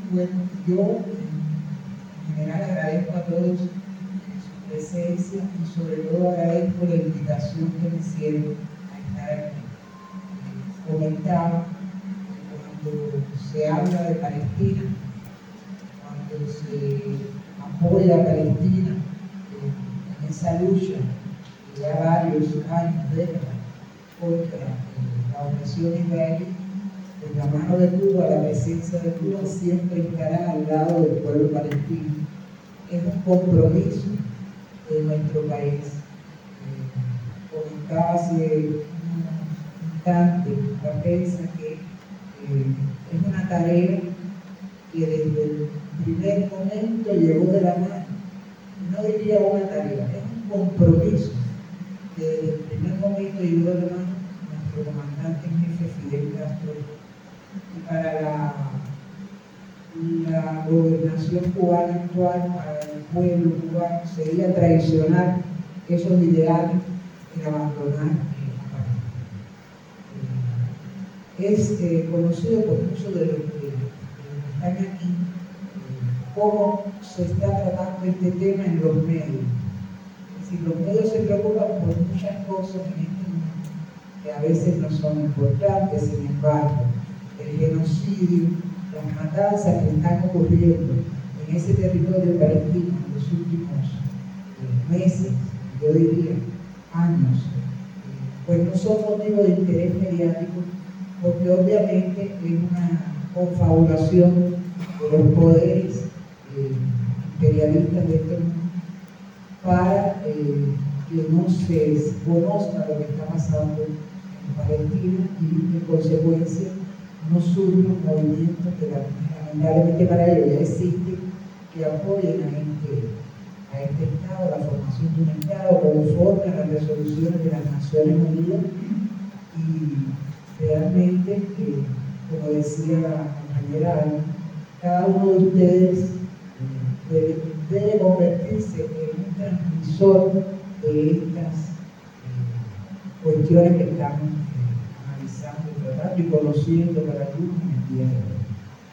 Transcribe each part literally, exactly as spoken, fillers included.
bueno, yo en general agradezco a todos su presencia y sobre todo agradezco la invitación que me hicieron a estar aquí. Eh, comentaba que cuando se habla de Palestina, cuando se apoya a Palestina eh, en esa lucha de ya varios años, décadas, contra eh, la opresión israelí, pues la mano de Cuba, la presencia de Cuba siempre estará al lado del pueblo palestino. Es un compromiso de nuestro país. Eh, comentaba hace un instante la prensa que eh, es una tarea que desde el primer momento llegó de la mano. No diría una tarea, es un compromiso que desde el primer momento llegó de la mano nuestro comandante en jefe Fidel Castro. Y para la, la gobernación cubana actual, para el pueblo cubano, sería traicionar esos ideales y abandonar a Palestina. Eh, es eh, conocido por muchos de los que, están aquí, eh, cómo se está tratando este tema en los medios. Es decir, los medios se preocupan por muchas cosas en este mundo que a veces no son importantes, sin embargo, el genocidio, las matanzas que están ocurriendo en ese territorio palestino en los últimos eh, meses, yo diría años, eh, pues no son motivo de interés mediático, porque obviamente es una confabulación de los poderes eh, imperialistas de este mundo para eh, que no se conozca lo que está pasando en Palestina y en consecuencia no surgen movimientos que lamentablemente para ello ya existen, que apoyen a este, a este Estado, la formación de un Estado conforme a las resoluciones de las Naciones Unidas. Y realmente, eh, como decía la compañera Ana, cada uno de ustedes eh, debe, debe convertirse en un transmisor de estas eh, cuestiones que estamos y conociendo para algunos en el día de hoy.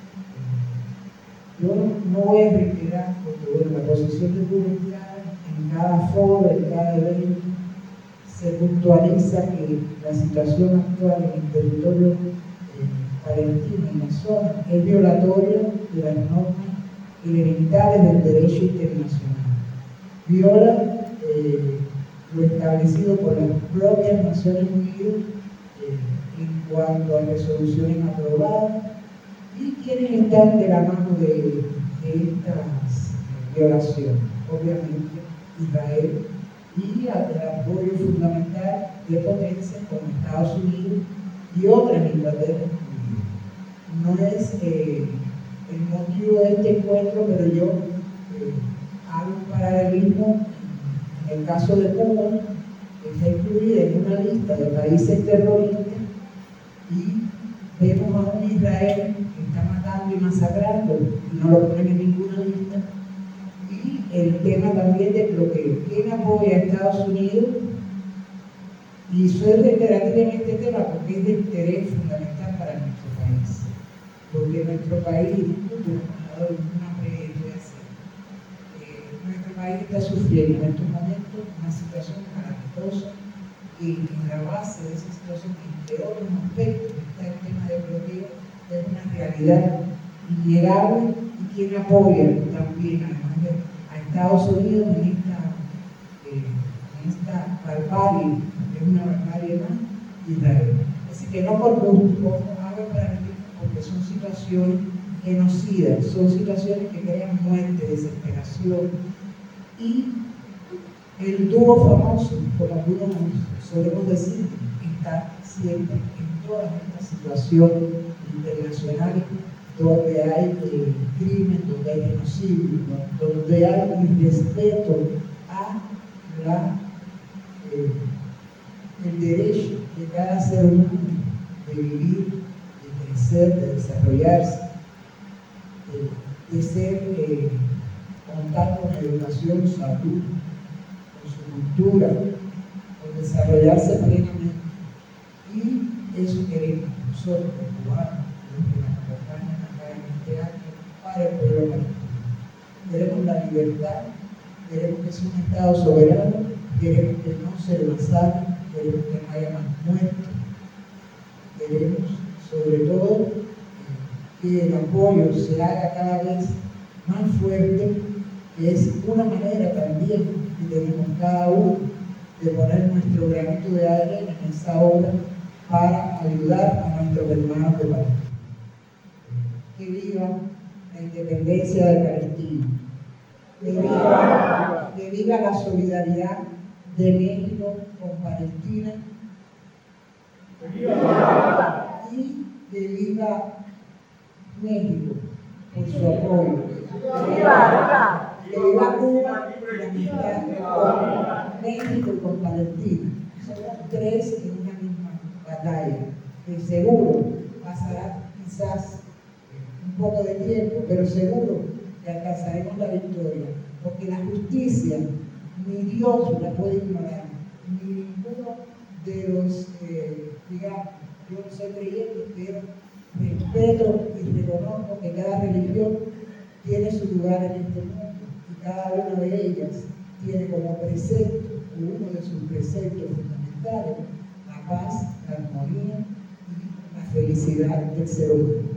Yo no voy a reiterar, porque bueno, la posición de Cuba en cada foro, en cada evento, se puntualiza que la situación actual en el territorio eh, palestino, en la zona, es violatoria de las normas elementales del derecho internacional. Viola eh, lo establecido por las propias Naciones Unidas eh, en cuanto a resoluciones aprobadas y quienes están de la mano de, de estas violaciones. Obviamente Israel y el apoyo fundamental de potencias como Estados Unidos y otras, Inglaterra. No es eh, el motivo de este encuentro, pero yo eh, hago un paralelismo en el caso de Cuba, que está incluida en una lista de países terroristas, y vemos a un Israel que está matando y masacrando y no lo ponen en ninguna lista. Y el tema también de bloqueo. ¿Quién apoya a Estados Unidos? Y soy reiterativa en este tema porque es de interés fundamental para nuestro país. Porque nuestro país, una pre-declaración, eh, nuestro país está sufriendo en estos momentos una situación calamitosa y en la base de esa situación, entre otros aspectos, está el tema del bloqueo, es una realidad innegable. Y quien apoya también, además de a Estados Unidos, en esta, eh, en esta barbarie, que es una barbarie más, Israel. Así que no por gusto, hago para porque son situaciones genocidas, son situaciones que crean muerte, desesperación. Y el dúo famoso, por algunos solemos decir, está siempre en todas estas situaciones internacionales donde hay eh, crimen, donde hay genocidio, donde hay irrespeto a la, eh, el derecho de cada ser humano de vivir, de crecer, de desarrollarse, de, de ser, eh, contar con educación, salud, con su cultura, con desarrollarse plenamente. Y eso queremos nosotros, los cubanos, los que nos acompañan acá en este acto, libertad, queremos que sea un Estado soberano, queremos que no se le masacre, queremos que no haya más muertos, queremos sobre todo que el apoyo se haga cada vez más fuerte, que es una manera también que tenemos cada uno de poner nuestro granito de arena en esa obra para ayudar a nuestros hermanos de Palestina. Que viva la independencia de Palestina, que viva, que viva la solidaridad de México con Palestina y que viva México por su apoyo, que viva, que viva Cuba y la amistad con México y con Palestina. Somos tres en una misma batalla, que seguro pasará quizás un poco de tiempo, pero seguro que alcanzaremos la victoria, porque la justicia ni Dios la puede ignorar, ni ninguno de los, eh, digamos, yo no soy creyente, pero respeto y reconozco que cada religión tiene su lugar en este mundo y cada una de ellas tiene como precepto, uno de sus preceptos fundamentales, la paz, la armonía y la felicidad del ser humano.